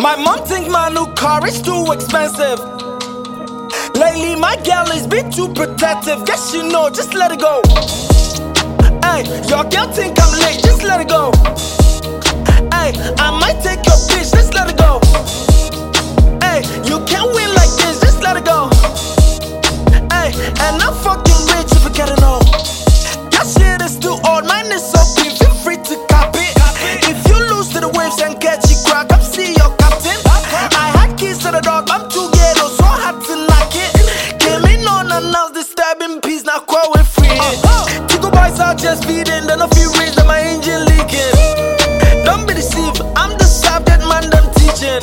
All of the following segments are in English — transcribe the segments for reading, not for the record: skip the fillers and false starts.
My mom think my new car is too expensive. Lately my gal is been too protective. Guess you know, just let it go. Hey, your girl think I'm late, just let it go. Hey, I might take your bitch, just let it go. Hey, you can't win like this, just let it go. Hey, and I'm fucking rich if you gotta know. That shit is too old, mine is so cheap, feel free to copy. If you lose to the waves and catch it crack, I'm see your captain. I had keys to the dog, I'm too ghetto, so hard to knock it. Came in unannounced, disturbing peace, now quite with free. Tico boys are just feeding, then a few reads that my engine leaking. Don't be deceived, I'm the subject man, them teaching.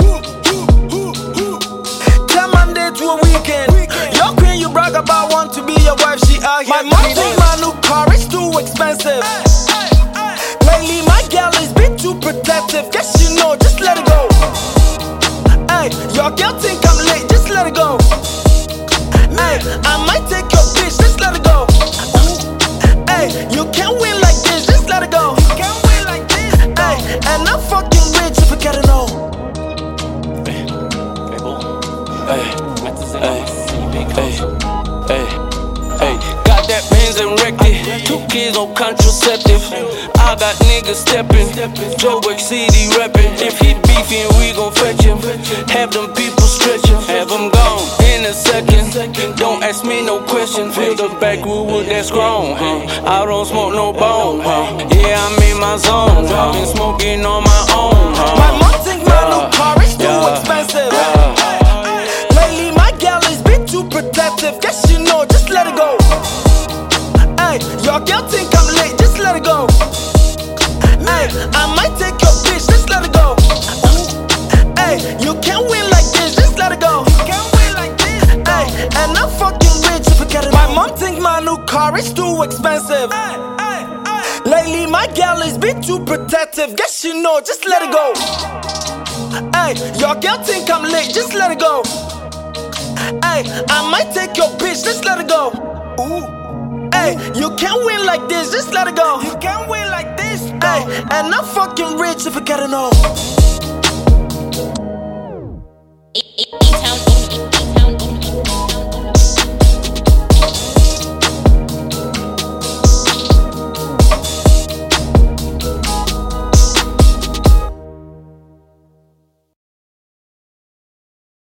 10 Monday to a weekend. Your queen you brag about, want to be your wife, she out here. My mom think my new car is too expensive. Lately my gal is been too protective. Guess you know, just let it go. Hey, your girl think I'm late, just let it go. Hey, I might take your bitch, just let it go. Hey, you can't win like this, just let it go. Hey, and I'm fucking rich if you gotta know. Hey, got that Benz and wrecked it. 2 kids on contraceptive. I got niggas stepping. Joe City reppin'. If he beefing, we gon' fetch him. Have them people stretching. Have them gone in a second. Don't ask me no question. Fill the backwood that's grown. I don't smoke no bone. Yeah, I'm in my zone. I've been smoking on my own. My mom think my new car is too expensive. Lately my gal is been too protective. Guess you know, just let it go. Hey, your girl think I'm late, just let it go. Hey, I might take your bitch, just let it go. Hey, you can't win like this, just let it go. Hey, and I'm fucking rich if you get it. My mom think my new car is too expensive. Lately my gal is been too protective. Guess you know, just let it go. Hey, your girl think I'm late, just let it go. Hey, I might take your bitch, just let it go. Hey, you can't win like this, just let it go. Hey, and I'm fucking rich if you gotta know.